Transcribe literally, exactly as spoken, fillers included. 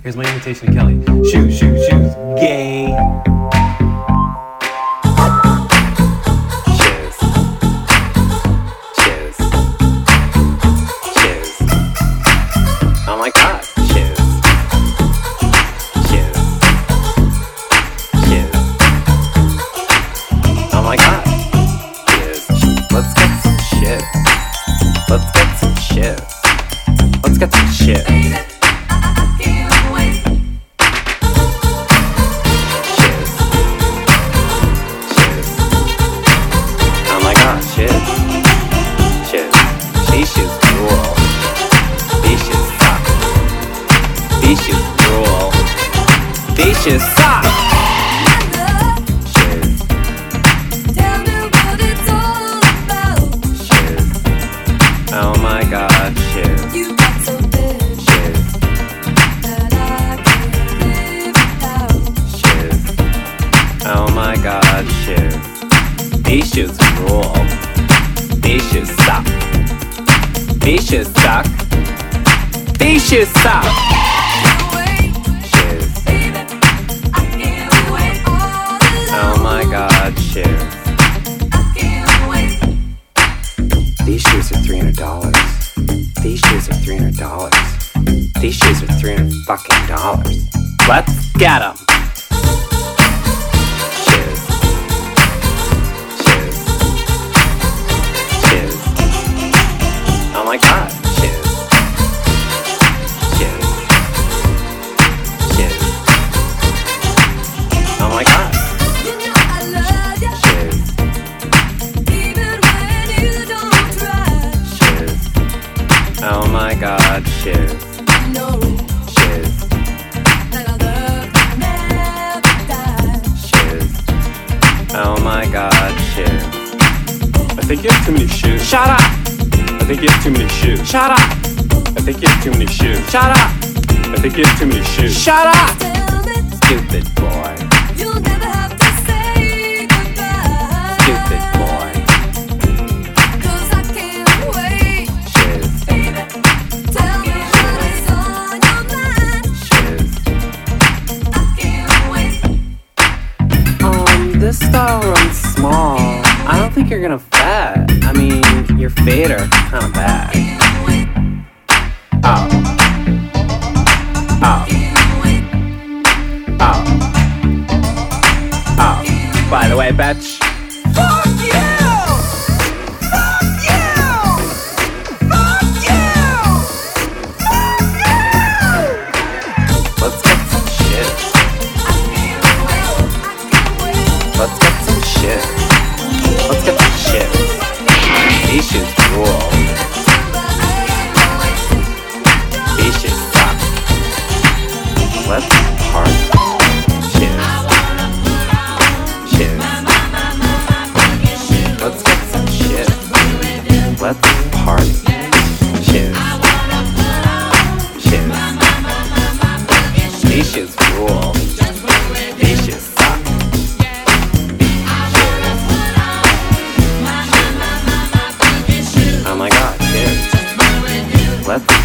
Here's my invitation to Kelly. Shoes, shoes, shoes, gay. Shoes. Shoes. Shoes. Oh my god, shoes. Shoes. Shoes. Oh my god, shoes. Let's get some shit. Let's get some shit. Let's get some shit. These shoes rule. These shoes suck. These shoes rule. These shoes suck. Shoes. Shoes. Oh my god, shoes. Shoes. Shoes. Oh my god, shoes. These shoes rule. These shoes suck. These shoes suck. These shoes suck. Shoes. Oh my god, shoes. These shoes are three hundred dollars. These shoes are three hundred dollars. These shoes are three hundred fucking dollars. Let's get them. Shoes. Shoes. Shoes. Oh my god, shoes. Shoes. Shoes. Oh my god. Shoes. Shoes. Oh my god, shoes. Shoes. Shoes. Oh my god, shoes. I think you have too many shoes. Shut up! I think you have too many shoes. Shut up! I think you have too many shoes. Shut up! I think you have too many shoes. Shut up! Stupid boy. You'll never have to say goodbye. Stupid boy. 'Cause I can't wait. Shoes. Baby, tell me what is on your mind. Shoes. I can't wait. Um, this style runs small. I don't think you're gonna fit. I mean, your fade are kinda bad. Oh. Oh. Oh. Oh. By the way, bitch. Fuck you! Fuck you! Fuck you! Fuck you! Let's get some shit. I can't wait. I can't wait. Let's get some shit. Let's get some shit. These shoes rule. These shoes suck. Let's party. Shoes. Shoes. Let's get some shit. Let's party. Shoes. Shoes. These shoes rule. These shoes suck. Shoes. Oh my god, shoes. Let's